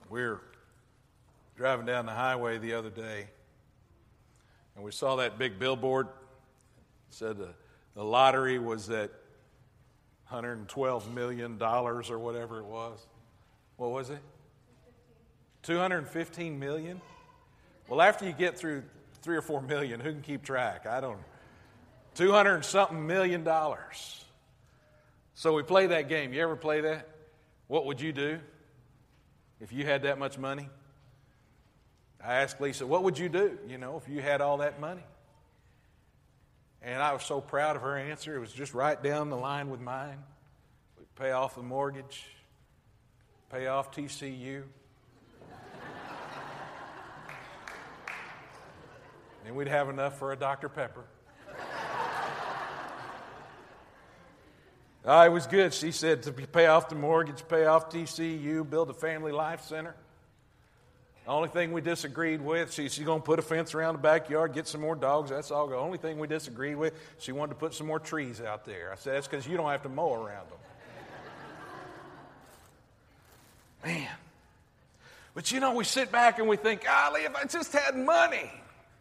We were driving down the highway the other day, and we saw that big billboard. It said the lottery was at $112 million or whatever it was. What was it? 215 million? Well, after you get through 3 or 4 million, who can keep track? I don't know. 200-something million dollars. So we play that game. You ever play that? What would you do if you had that much money? I asked Lisa, what would you do, if you had all that money? And I was so proud of her answer. It was just right down the line with mine. We'd pay off the mortgage, pay off TCU. And we'd have enough for a Dr. Pepper. It was good. She said to pay off the mortgage, pay off TCU, build a family life center. The only thing we disagreed with, she's going to put a fence around the backyard, get some more dogs. That's all. The only thing we disagreed with, she wanted to put some more trees out there. I said, that's because you don't have to mow around them. Man. But we sit back and we think, golly, if I just had money,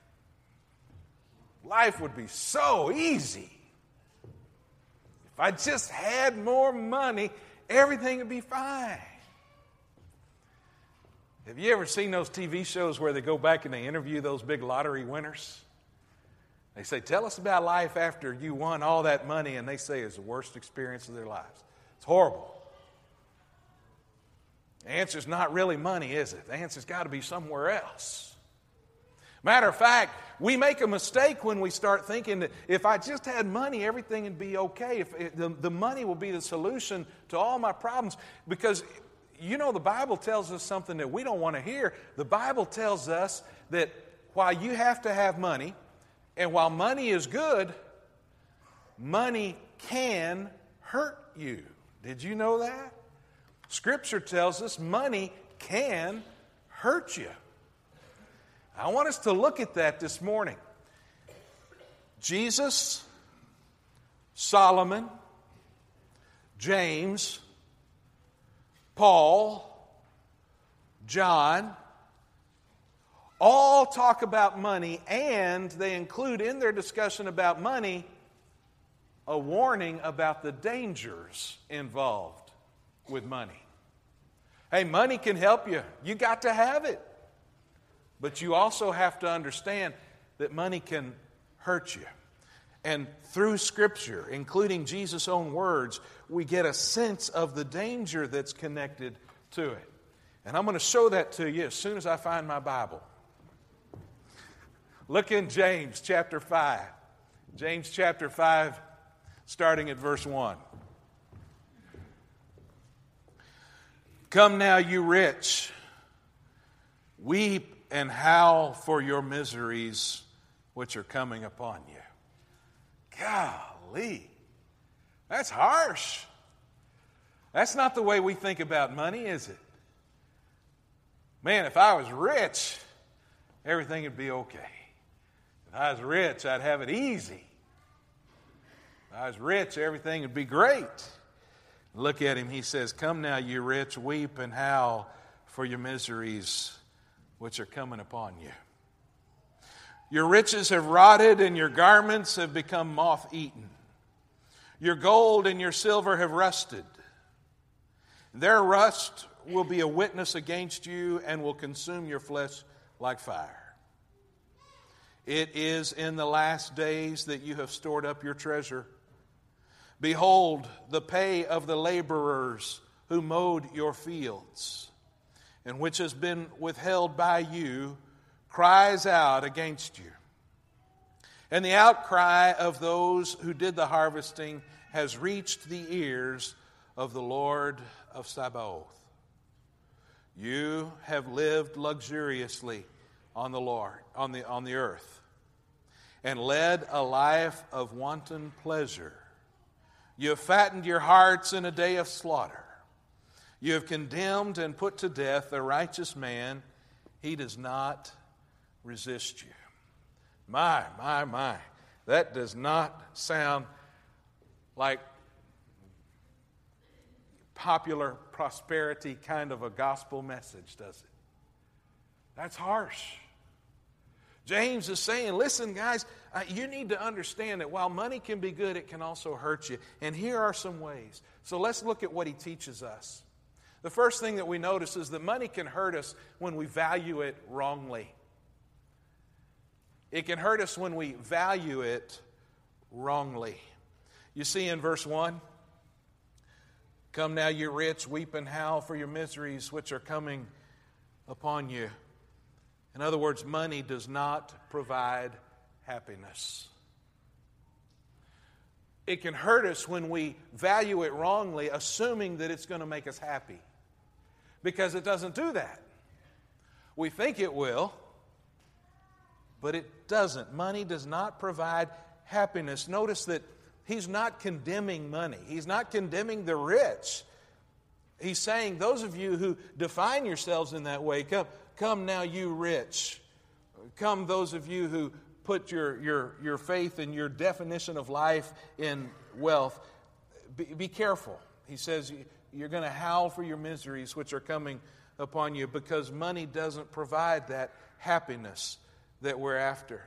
life would be so easy. If I just had more money, everything would be fine. Have you ever seen those TV shows where they go back and they interview those big lottery winners? They say, tell us about life after you won all that money, and they say it's the worst experience of their lives. It's horrible. The answer's not really money, is it? The answer's got to be somewhere else. Matter of fact, we make a mistake when we start thinking that if I just had money, everything would be okay. The money will be the solution to all my problems. Because, the Bible tells us something that we don't want to hear. The Bible tells us that while you have to have money, and while money is good, money can hurt you. Did you know that? Scripture tells us money can hurt you. I want us to look at that this morning. Jesus, Solomon, James, Paul, John, all talk about money, and they include in their discussion about money a warning about the dangers involved with money. Hey, money can help you. You got to have it. But you also have to understand that money can hurt you. And through Scripture, including Jesus' own words, we get a sense of the danger that's connected to it. And I'm going to show that to you as soon as I find my Bible. Look in James chapter 5. James chapter 5, starting at verse 1. Come now, you rich, weep and howl for your miseries which are coming upon you. Golly, that's harsh. That's not the way we think about money, is it? Man, if I was rich, everything would be okay. If I was rich, I'd have it easy. If I was rich, everything would be great. Look at him. He says, come now, you rich, weep and howl for your miseries which are coming upon you. Your riches have rotted, and your garments have become moth-eaten. Your gold and your silver have rusted. Their rust will be a witness against you and will consume your flesh like fire. It is in the last days that you have stored up your treasure. Behold, the pay of the laborers who mowed your fields, and which has been withheld by you, cries out against you. And the outcry of those who did the harvesting has reached the ears of the Lord of Sabaoth. You have lived luxuriously on the earth, and led a life of wanton pleasure. You have fattened your hearts in a day of slaughter. You have condemned and put to death a righteous man. He does not resist you. My. That does not sound like popular prosperity kind of a gospel message, does it? That's harsh. James is saying, listen, guys, you need to understand that while money can be good, it can also hurt you. And here are some ways. So let's look at what he teaches us. The first thing that we notice is that money can hurt us when we value it wrongly. It can hurt us when we value it wrongly. You see in verse 1, come now, you rich, weep and howl for your miseries which are coming upon you. In other words, money does not provide happiness. It can hurt us when we value it wrongly, assuming that it's going to make us happy. Because it doesn't do that. We think it will, but it doesn't. Money does not provide happiness. Notice that he's not condemning money. He's not condemning the rich. He's saying, those of you who define yourselves in that way, come now, you rich. Come, those of you who put your faith and your definition of life in wealth. Be careful. He says you're going to howl for your miseries which are coming upon you, because money doesn't provide that happiness that we're after.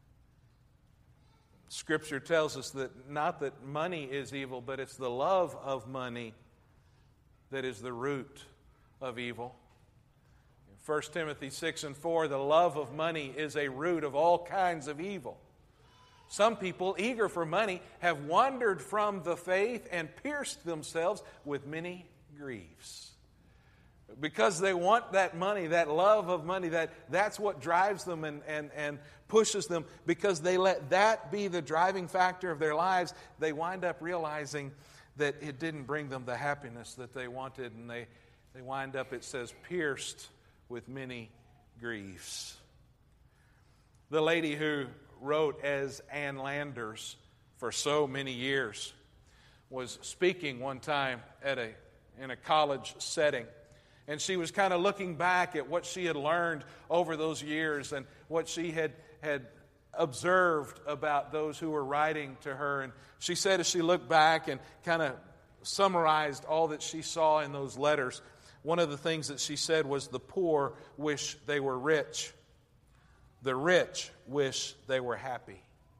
Scripture tells us that not that money is evil, but it's the love of money that is the root of evil. In 1 Timothy 6:4, the love of money is a root of all kinds of evil. Some people, eager for money, have wandered from the faith and pierced themselves with many griefs. Because they want that money, that love of money, that's what drives them and pushes them. Because they let that be the driving factor of their lives, they wind up realizing that it didn't bring them the happiness that they wanted. And they wind up, it says, pierced with many griefs. The lady who wrote as Ann Landers for so many years was speaking one time in a college setting. And she was kind of looking back at what she had learned over those years and what she had observed about those who were writing to her. And she said, as she looked back and kind of summarized all that she saw in those letters, one of the things that she said was, the poor wish they were rich. The rich wish they were happy.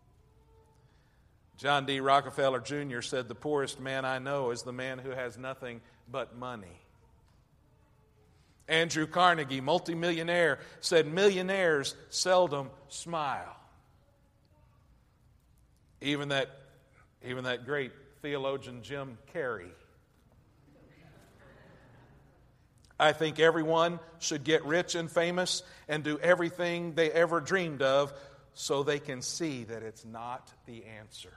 John D. Rockefeller Jr. said, the poorest man I know is the man who has nothing but money. Andrew Carnegie, multimillionaire, said millionaires seldom smile. Even that great theologian Jim Carrey. I think everyone should get rich and famous and do everything they ever dreamed of so they can see that it's not the answer.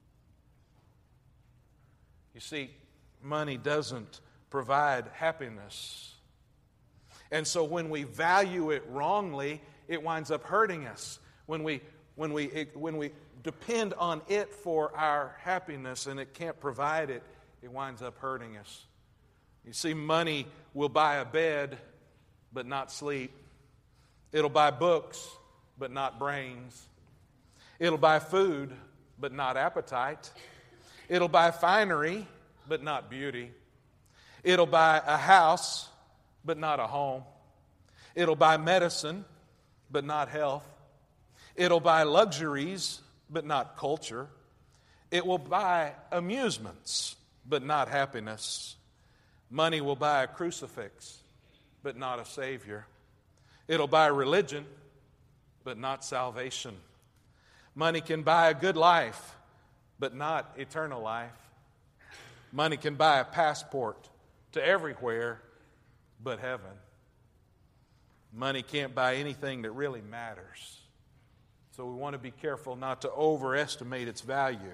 You see, money doesn't provide happiness. And so when we value it wrongly, it winds up hurting us. When we depend on it for our happiness and it can't provide it, it winds up hurting us. You see, money will buy a bed, but not sleep. It'll buy books, but not brains. It'll buy food, but not appetite. It'll buy finery, but not beauty. It'll buy a house, but not a home. It'll buy medicine, but not health. It'll buy luxuries, but not culture. It will buy amusements, but not happiness. Money will buy a crucifix, but not a Savior. It'll buy religion, but not salvation. Money can buy a good life, but not eternal life. Money can buy a passport to everywhere but heaven. Money can't buy anything that really matters. So we want to be careful not to overestimate its value.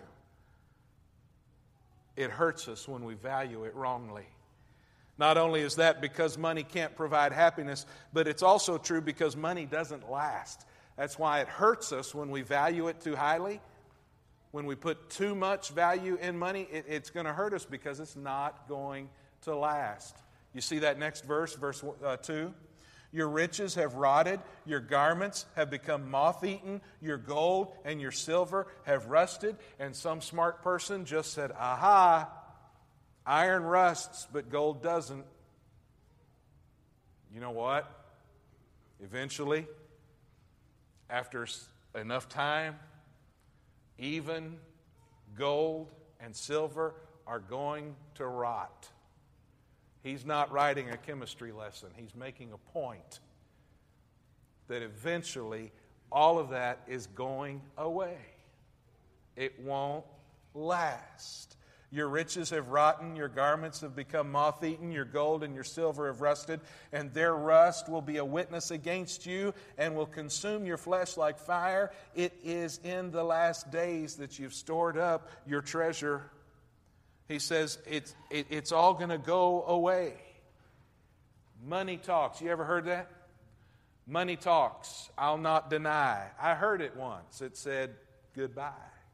It hurts us when we value it wrongly. Not only is that because money can't provide happiness, but it's also true because money doesn't last. That's why it hurts us when we value it too highly. When we put too much value in money, it's going to hurt us because it's not going to last. You see that next verse, verse 2? Your riches have rotted, your garments have become moth-eaten, your gold and your silver have rusted. And some smart person just said, aha, Iron rusts, but gold doesn't. You know what? Eventually, after enough time, even gold and silver are going to rot. He's not writing a chemistry lesson. He's making a point that eventually all of that is going away. It won't last. Your riches have rotten, your garments have become moth-eaten, your gold and your silver have rusted, and their rust will be a witness against you and will consume your flesh like fire. It is in the last days that you've stored up your treasure. He says it's all going to go away. Money talks. You ever heard that? Money talks. I'll not deny. I heard it once. It said goodbye.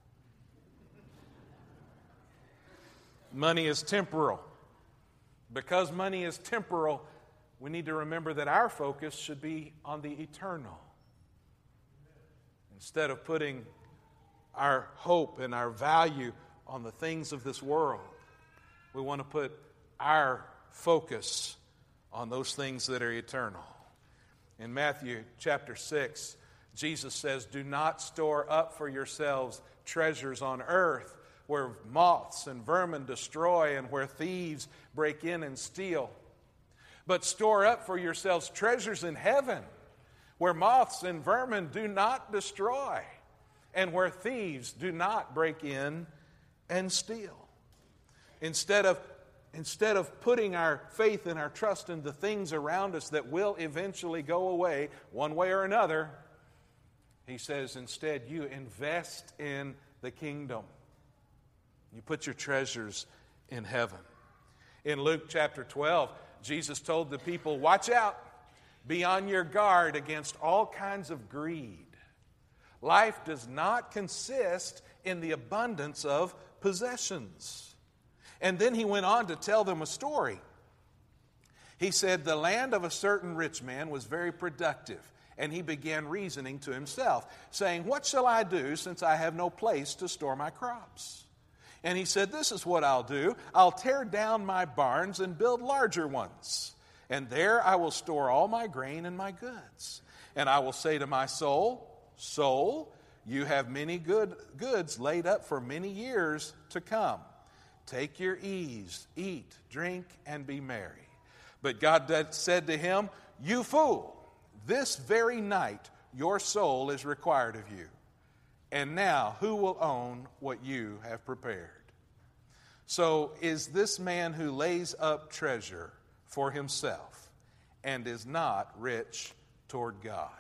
Money is temporal. Because money is temporal, we need to remember that our focus should be on the eternal. Instead of putting our hope and our value on the things of this world, we want to put our focus on those things that are eternal. In Matthew chapter 6, Jesus says, "Do not store up for yourselves treasures on earth, where moths and vermin destroy and where thieves break in and steal. But store up for yourselves treasures in heaven, where moths and vermin do not destroy and where thieves do not break in and steal." Instead of putting our faith and our trust in the things around us that will eventually go away one way or another, he says instead you invest in the kingdom. You put your treasures in heaven. In Luke chapter 12, Jesus told the people, "Watch out, be on your guard against all kinds of greed. Life does not consist in the abundance of possessions." And then he went on to tell them a story. He said, "The land of a certain rich man was very productive, and he began reasoning to himself, saying, 'What shall I do, since I have no place to store my crops?' And he said, 'This is what I'll do. I'll tear down my barns and build larger ones. And there I will store all my grain and my goods. And I will say to my soul, Soul, you have many goods laid up for many years to come. Take your ease, eat, drink, and be merry.' But God said to him, 'You fool, this very night your soul is required of you. And now, who will own what you have prepared?' So is this man who lays up treasure for himself and is not rich toward God."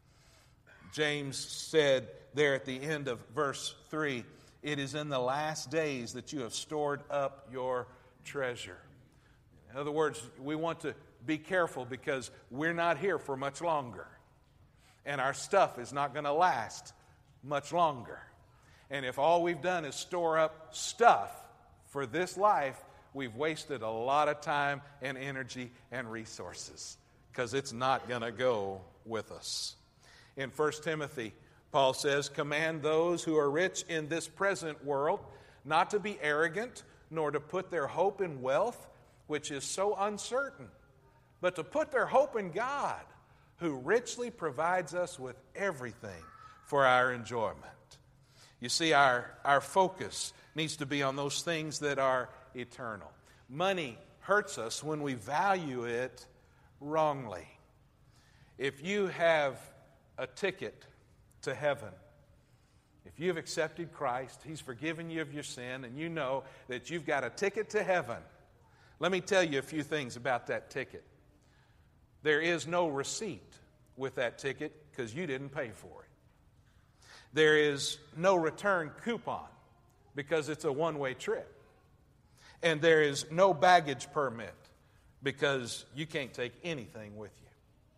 James said there at the end of verse 3, "It is in the last days that you have stored up your treasure." In other words, we want to be careful because we're not here for much longer. And our stuff is not going to last much longer. And if all we've done is store up stuff for this life, we've wasted a lot of time and energy and resources because it's not going to go with us. In 1 Timothy, Paul says, "Command those who are rich in this present world not to be arrogant, nor to put their hope in wealth, which is so uncertain, but to put their hope in God, who richly provides us with everything for our enjoyment." You see, our focus needs to be on those things that are eternal. Money hurts us when we value it wrongly. If you have a ticket to heaven, if you've accepted Christ, He's forgiven you of your sin, and you know that you've got a ticket to heaven, let me tell you a few things about that ticket. There is no receipt with that ticket because you didn't pay for it. There is no return coupon because it's a one-way trip. And there is no baggage permit because you can't take anything with you.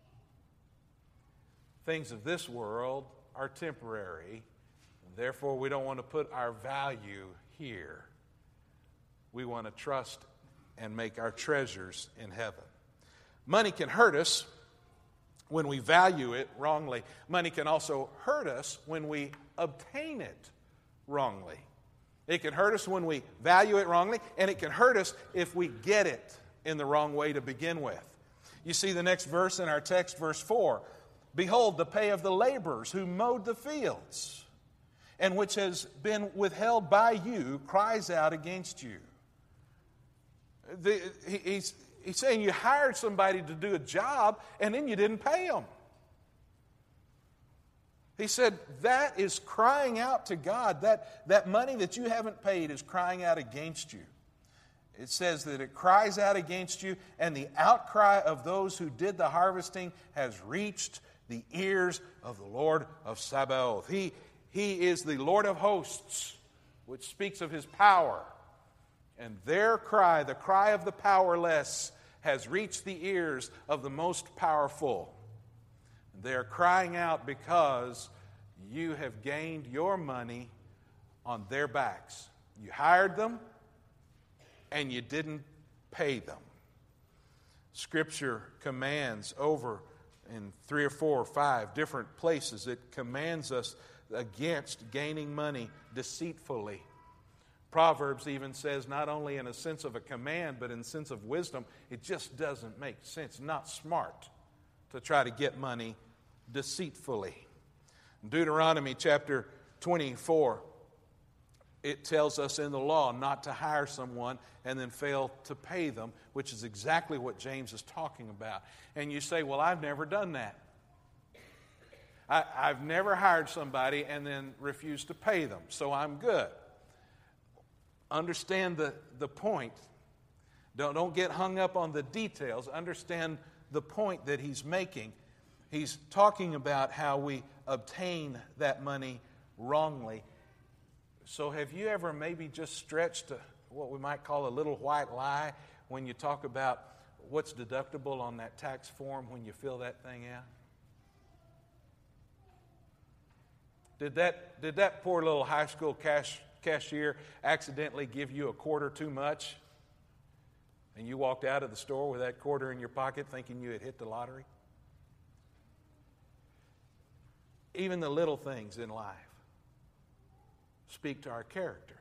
Things of this world are temporary, and therefore we don't want to put our value here. We want to trust and make our treasures in heaven. Money can hurt us when we value it wrongly. Money can also hurt us when we obtain it wrongly. It can hurt us when we value it wrongly, and it can hurt us if we get it in the wrong way to begin with. You see the next verse in our text, verse 4. Behold, the pay of the laborers who mowed the fields, and which has been withheld by you, cries out against you. He's saying you hired somebody to do a job, and then you didn't pay them. He said that is crying out to God. That money that you haven't paid is crying out against you. It says that it cries out against you, and the outcry of those who did the harvesting has reached the ears of the Lord of Sabaoth. He is the Lord of hosts, which speaks of his power. And their cry, the cry of the powerless, has reached the ears of the most powerful. They're crying out because you have gained your money on their backs. You hired them, and you didn't pay them. Scripture commands over in 3 or 4 or 5 different places, it commands us against gaining money deceitfully. Proverbs even says, not only in a sense of a command, but in a sense of wisdom, it just doesn't make sense, not smart to try to get money deceitfully. Deuteronomy chapter 24, it tells us in the law not to hire someone and then fail to pay them, which is exactly what James is talking about. And you say, well, I've never done that. I've never hired somebody and then refused to pay them, so I'm good. Understand the point. Don't get hung up on the details. Understand the point that he's making. He's talking about how we obtain that money wrongly. So have you ever maybe just stretched what we might call a little white lie when you talk about what's deductible on that tax form when you fill that thing out? Did that poor little high school cashier accidentally give you a quarter too much? And you walked out of the store with that quarter in your pocket thinking you had hit the lottery? Even the little things in life speak to our character.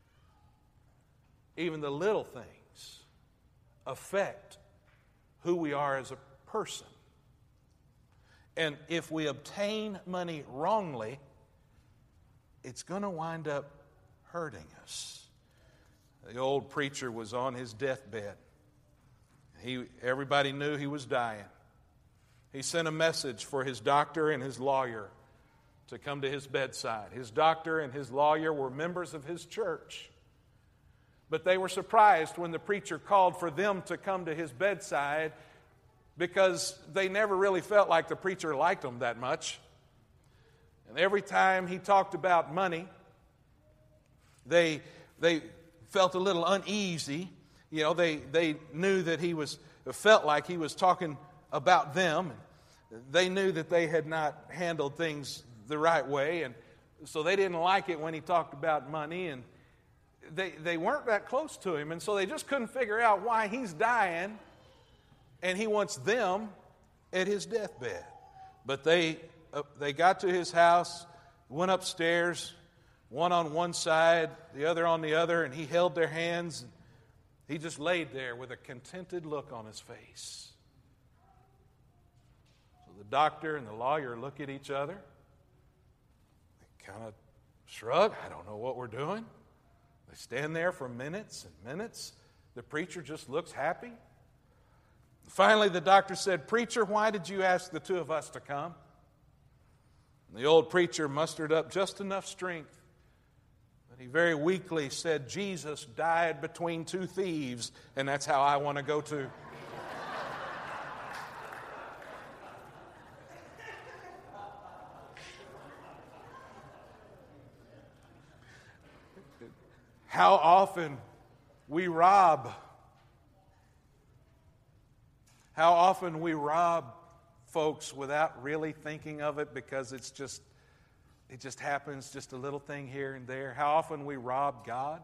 Even the little things affect who we are as a person. And if we obtain money wrongly, it's going to wind up hurting us. The old preacher was on his deathbed. Everybody knew he was dying. He sent a message for his doctor and his lawyer to come to his bedside. His doctor and his lawyer were members of his church. But they were surprised when the preacher called for them to come to his bedside because they never really felt like the preacher liked them that much. And every time he talked about money, they felt a little uneasy. You know, they knew that felt like he was talking about them. They knew that they had not handled things the right way, and so they didn't like it when he talked about money, and they weren't that close to him, and so they just couldn't figure out why he's dying and he wants them at his deathbed. But they got to his house, went upstairs, one on one side, the other on the other, and he held their hands. And he just laid there with a contented look on his face. So the doctor and the lawyer look at each other. They kind of shrug. I don't know what we're doing. They stand there for minutes and minutes. The preacher just looks happy. Finally, the doctor said, "Preacher, why did you ask the two of us to come?" And the old preacher mustered up just enough strength. But he very weakly said, "Jesus died between two thieves, and that's how I want to go too." How often we rob. How often we rob folks without really thinking of it because it just happens, just a little thing here and there. How often we rob God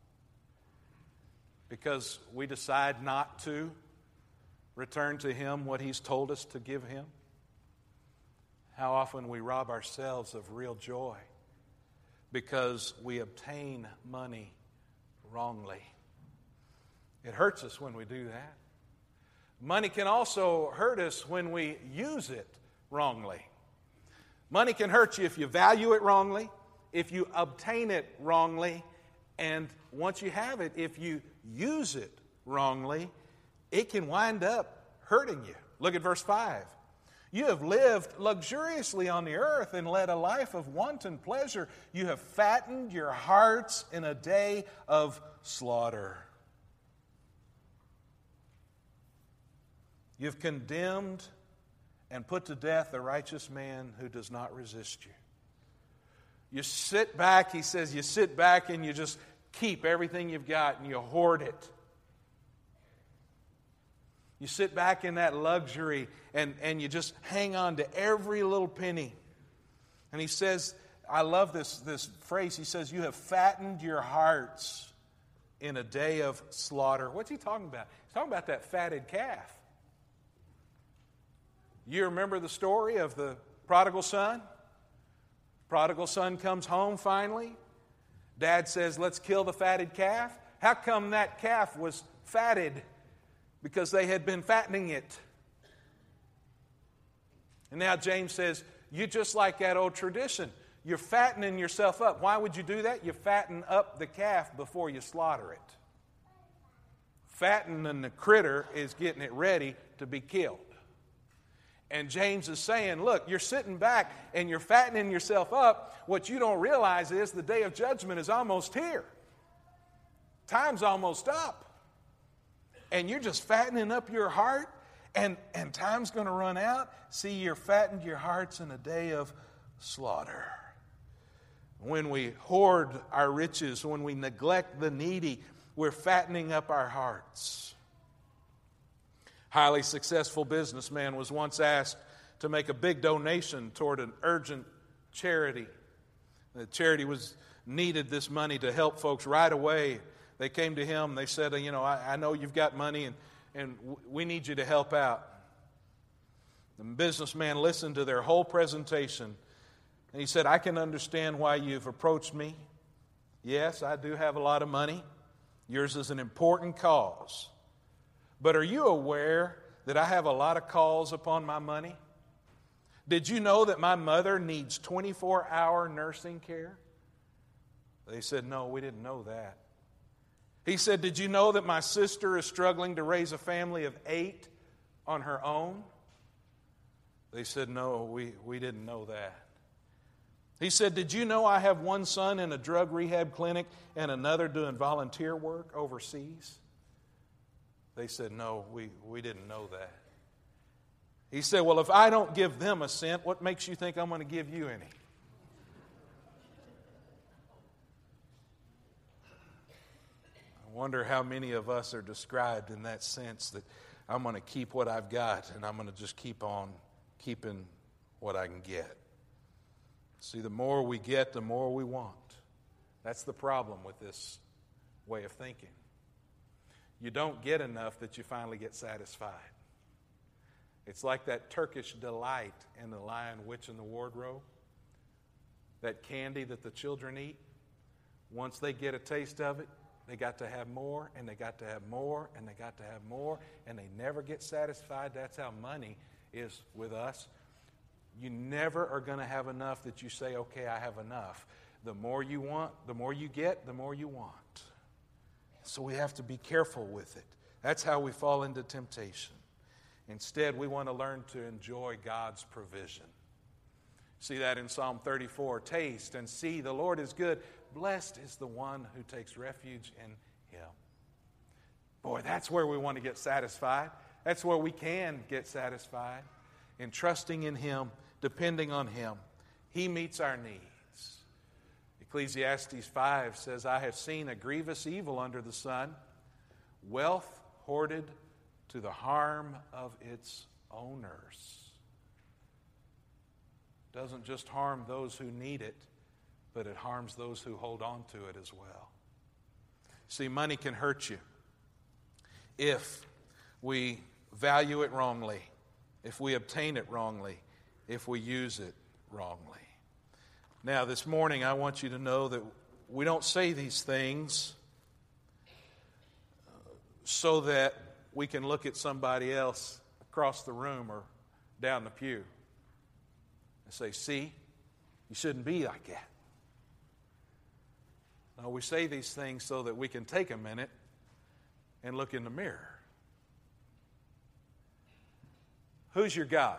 because we decide not to return to Him what He's told us to give Him. How often we rob ourselves of real joy because we obtain money wrongly. It hurts us when we do that. Money can also hurt us when we use it wrongly. Money can hurt you if you value it wrongly, if you obtain it wrongly, and once you have it, if you use it wrongly, it can wind up hurting you. Look at verse 5. You have lived luxuriously on the earth and led a life of wanton pleasure. You have fattened your hearts in a day of slaughter. You've condemned and put to death a righteous man who does not resist you. You sit back, he says, you sit back and you just keep everything you've got and you hoard it. You sit back in that luxury and you just hang on to every little penny. And he says, I love this phrase, he says, you have fattened your hearts in a day of slaughter. What's he talking about? He's talking about that fatted calf. You remember the story of the prodigal son? Prodigal son comes home finally. Dad says, let's kill the fatted calf. How come that calf was fatted? Because they had been fattening it. And now James says, you're just like that old tradition. You're fattening yourself up. Why would you do that? You fatten up the calf before you slaughter it. Fattening the critter is getting it ready to be killed. And James is saying, look, you're sitting back and you're fattening yourself up. What you don't realize is the day of judgment is almost here. Time's almost up. And you're just fattening up your heart, and time's going to run out. See, you're fattened your hearts in a day of slaughter. When we hoard our riches, when we neglect the needy, we're fattening up our hearts. Highly successful businessman was once asked to make a big donation toward an urgent charity. The charity needed this money to help folks right away. They came to him, they said, I know you've got money and we need you to help out. The businessman listened to their whole presentation and he said, I can understand why you've approached me. Yes, I do have a lot of money. Yours is an important cause. But are you aware that I have a lot of calls upon my money? Did you know that my mother needs 24-hour nursing care? They said, no, we didn't know that. He said, did you know that my sister is struggling to raise a family of 8 on her own? They said, no, we didn't know that. He said, did you know I have one son in a drug rehab clinic and another doing volunteer work overseas? They said, no, we didn't know that. He said, well, if I don't give them a cent, what makes you think I'm going to give you any? I wonder how many of us are described in that sense that I'm going to keep what I've got and I'm going to just keep on keeping what I can get. See, the more we get, the more we want. That's the problem with this way of thinking. You don't get enough that you finally get satisfied. It's like that Turkish delight in The Lion, Witch, and the Wardrobe. That candy that the children eat. Once they get a taste of it, they got to have more, and they got to have more, and they got to have more, and they never get satisfied. That's how money is with us. You never are going to have enough that you say, okay, I have enough. The more you want, the more you get, the more you want. So we have to be careful with it. That's how we fall into temptation. Instead, we want to learn to enjoy God's provision. See that in Psalm 34. Taste and see the Lord is good. Blessed is the one who takes refuge in Him. Boy, that's where we want to get satisfied. That's where we can get satisfied. In trusting in Him, depending on Him. He meets our needs. Ecclesiastes 5 says, I have seen a grievous evil under the sun, wealth hoarded to the harm of its owners. It doesn't just harm those who need it, but it harms those who hold on to it as well. See, money can hurt you if we value it wrongly, if we obtain it wrongly, if we use it wrongly. Now, this morning, I want you to know that we don't say these things so that we can look at somebody else across the room or down the pew and say, see, you shouldn't be like that. No, we say these things so that we can take a minute and look in the mirror. Who's your God?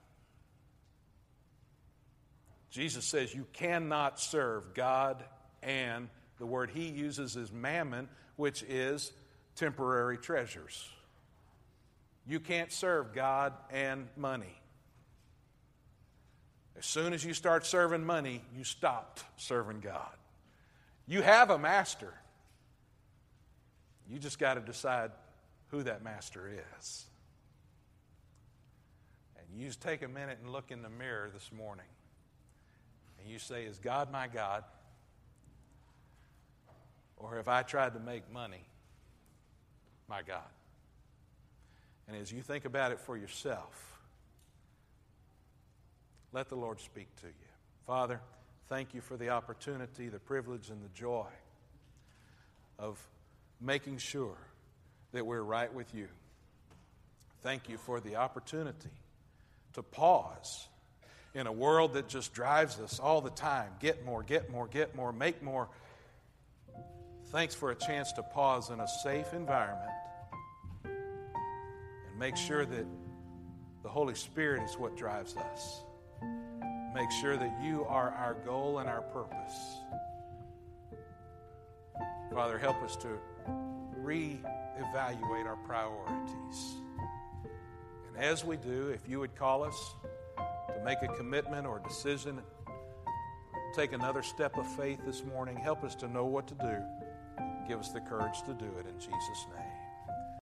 Jesus says you cannot serve God, and the word he uses is mammon, which is temporary treasures. You can't serve God and money. As soon as you start serving money, you stopped serving God. You have a master. You just got to decide who that master is. And you just take a minute and look in the mirror this morning. And you say, is God my God? Or have I tried to make money my God? And as you think about it for yourself, let the Lord speak to you. Father, thank you for the opportunity, the privilege, and the joy of making sure that we're right with you. Thank you for the opportunity to pause in a world that just drives us all the time. Get more, get more, get more, make more. Thanks for a chance to pause in a safe environment and make sure that the Holy Spirit is what drives us. Make sure that you are our goal and our purpose. Father, help us to reevaluate our priorities. And as we do, if you would call us to make a commitment or decision, take another step of faith this morning, help us to know what to do. Give us the courage to do it in Jesus' name.